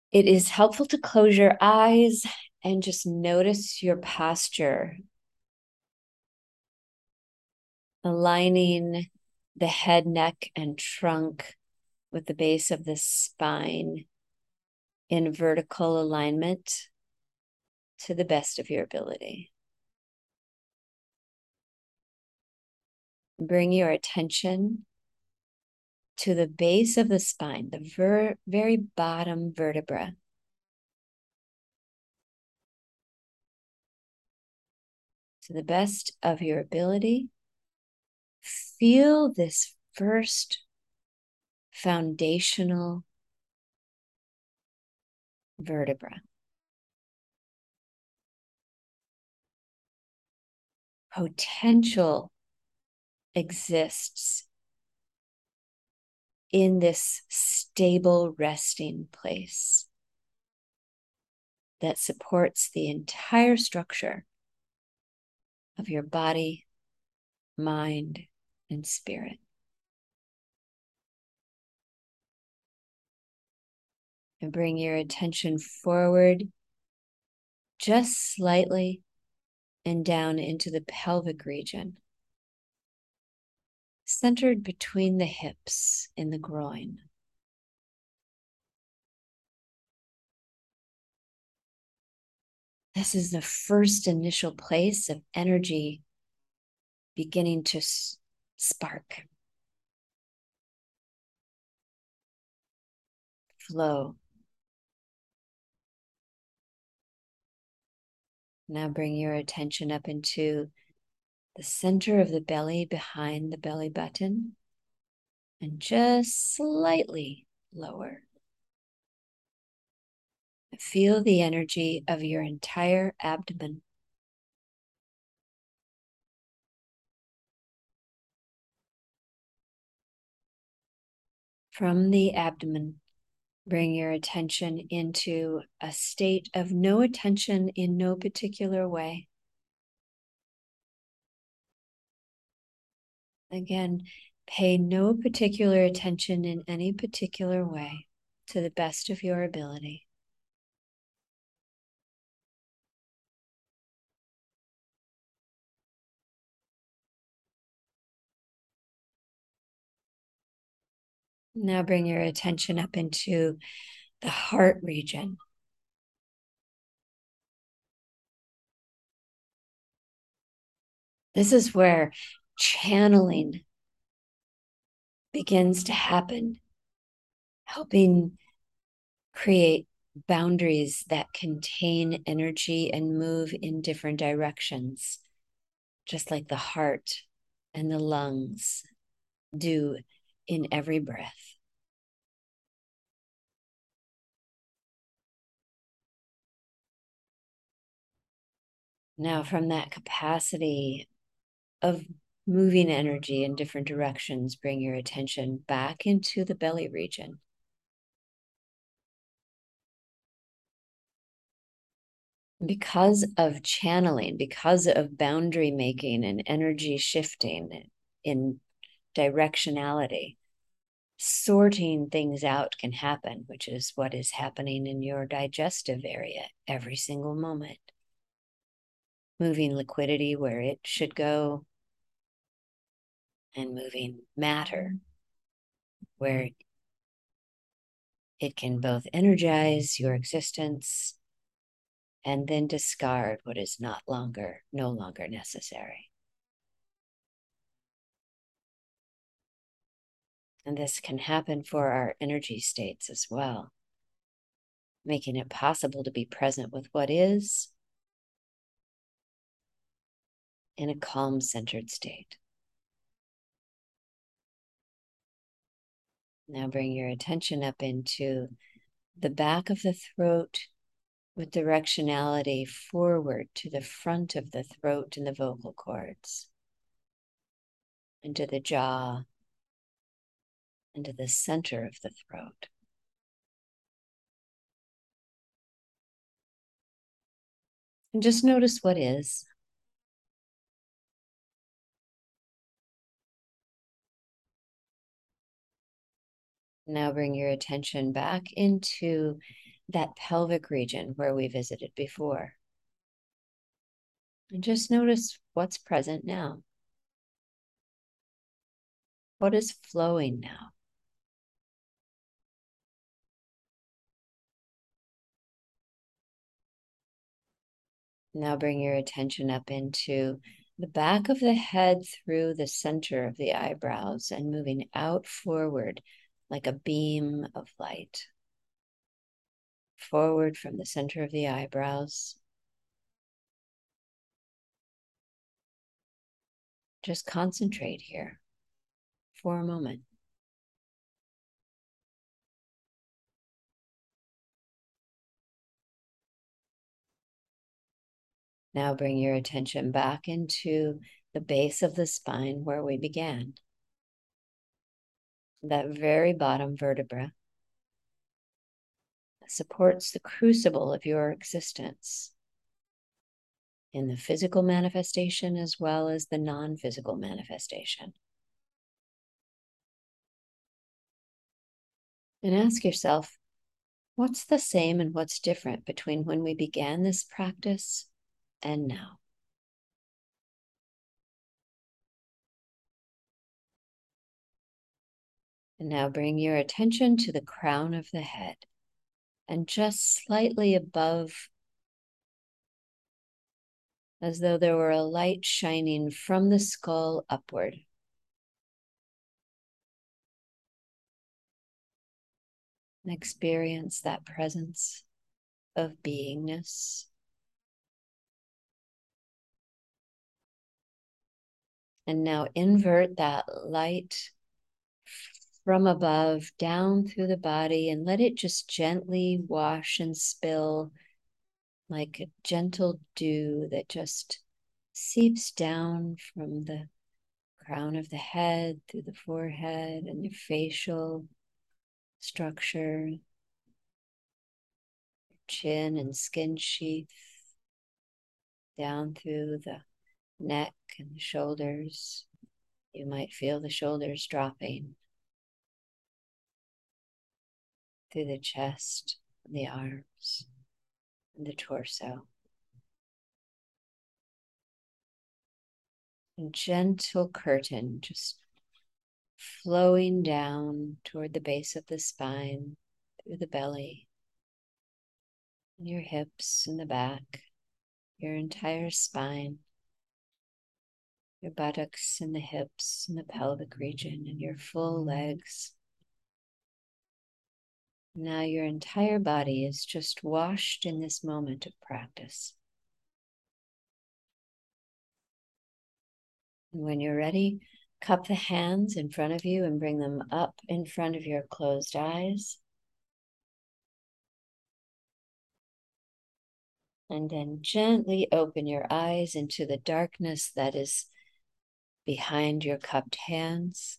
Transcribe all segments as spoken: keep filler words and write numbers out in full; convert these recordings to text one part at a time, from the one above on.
It is helpful to close your eyes and just notice your posture, aligning the head, neck, and trunk with the base of the spine in vertical alignment to the best of your ability. Bring your attention to the base of the spine, the ver very bottom vertebra. To the best of your ability, feel this first foundational vertebra. Potential exists in this stable resting place that supports the entire structure of your body, mind, and spirit. And bring your attention forward just slightly and down into the pelvic region, centered between the hips and the groin. This is the first initial place of energy beginning to spark, flow. Now bring your attention up into the center of the belly, behind the belly button, and just slightly lower. Feel the energy of your entire abdomen. From the abdomen, bring your attention into a state of no attention in no particular way. Again, pay no particular attention in any particular way, to the best of your ability. Now bring your attention up into the heart region. This is where channeling begins to happen, helping create boundaries that contain energy and move in different directions, just like the heart and the lungs do in every breath. Now, from that capacity of moving energy in different directions, bring your attention back into the belly region. Because of channeling, because of boundary making and energy shifting in directionality, sorting things out can happen, which is what is happening in your digestive area every single moment. Moving liquidity where it should go, and moving matter where it can both energize your existence and then discard what is not longer, no longer necessary. And this can happen for our energy states as well, making it possible to be present with what is in a calm, centered state. Now bring your attention up into the back of the throat with directionality forward to the front of the throat and the vocal cords, into the jaw, into the center of the throat. And just notice what is. Now bring your attention back into that pelvic region where we visited before. And just notice what's present now. What is flowing now? Now bring your attention up into the back of the head through the center of the eyebrows and moving out forward like a beam of light. Forward from the center of the eyebrows. Just concentrate here for a moment. Now bring your attention back into the base of the spine where we began. That very bottom vertebra supports the crucible of your existence in the physical manifestation as well as the non-physical manifestation. And ask yourself, what's the same and what's different between when we began this practice and now? And now bring your attention to the crown of the head and just slightly above, as though there were a light shining from the skull upward. And experience that presence of beingness. And now invert that light from above down through the body and let it just gently wash and spill like a gentle dew that just seeps down from the crown of the head through the forehead and your facial structure, chin and skin sheath, down through the neck and the shoulders. You might feel the shoulders dropping through the chest, the arms, and the torso. A gentle curtain just flowing down toward the base of the spine, through the belly, and your hips and the back, your entire spine, your buttocks and the hips and the pelvic region and your full legs. Now your entire body is just washed in this moment of practice. And when you're ready, cup the hands in front of you and bring them up in front of your closed eyes. And then gently open your eyes into the darkness that is behind your cupped hands.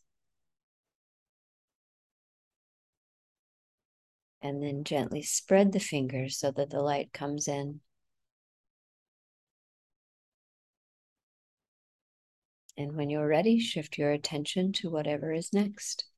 And then gently spread the fingers so that the light comes in. And when you're ready, shift your attention to whatever is next.